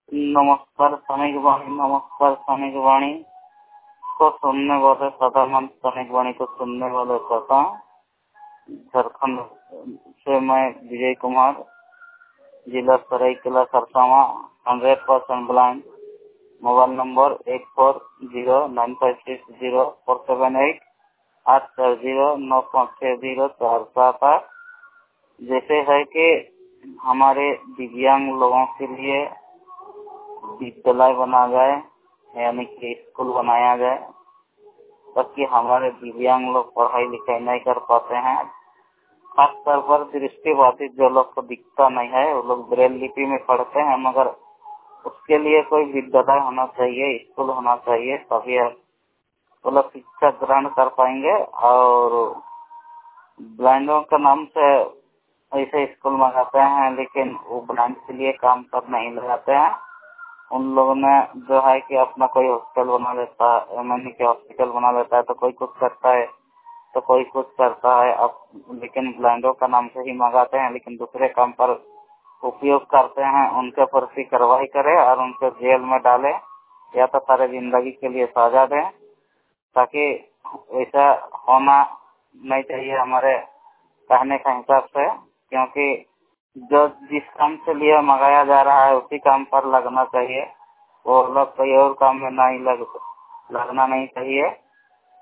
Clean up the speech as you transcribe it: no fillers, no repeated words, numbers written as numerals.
नमस्कार सैनिक वाणी, नमस्कार सैनिक वाणी को सुनने वाले सदा मन सैनिक वाणी को सुनने वाले सदा झारखंड से मैं विजय कुमार, जिला Saraikela Kharsawan, 100% blind. Mobile number 8409560478 840956047। जैसे है कि हमारे दिव्यांग लोगों के लिए विद्यालय बना जाए, यानी कि स्कूल बनाया जाए, ताकि हमारे दिव्यांग लोग पढ़ाई लिखाई नहीं कर पाते हैं। खासतौर पर दृष्टिबाधित जो लोग को दिखता नहीं है, वो लोग ब्रेल लिपि में पढ़ते हैं, मगर उसके लिए कोई विद्यालय होना चाहिए, स्कूल होना चाहिए, तभी वो लोग शिक्षा ग्रहण कर पाएंगे। और ब्लाइंडों के नाम से ऐसे स्कूल मंगाते हैं, लेकिन वो ब्लाइंड के लिए काम पर नहीं लगाते हैं। उन लोगों ने जो है कि अपना कोई हॉस्पिटल बना लेता है, मैंने कि हॉस्पिटल बना लेता है, तो कोई कुछ करता है तो कोई कुछ करता है। अब लेकिन ब्लाइंडों का नाम से ही मंगाते हैं, लेकिन दूसरे काम पर उपयोग करते हैं। उनके प्रति कार्रवाई करे और उनको जेल में डाले, या तो सारे जिंदगी के लिए सजा दें, ताकि ऐसा होना नहीं चाहिए हमारे कहने का हिसाब से। क्योंकि जो जिस काम के लिए मंगाया जा रहा है उसी काम पर लगना चाहिए, वो लोग कोई और काम में नहीं लगना नहीं चाहिए।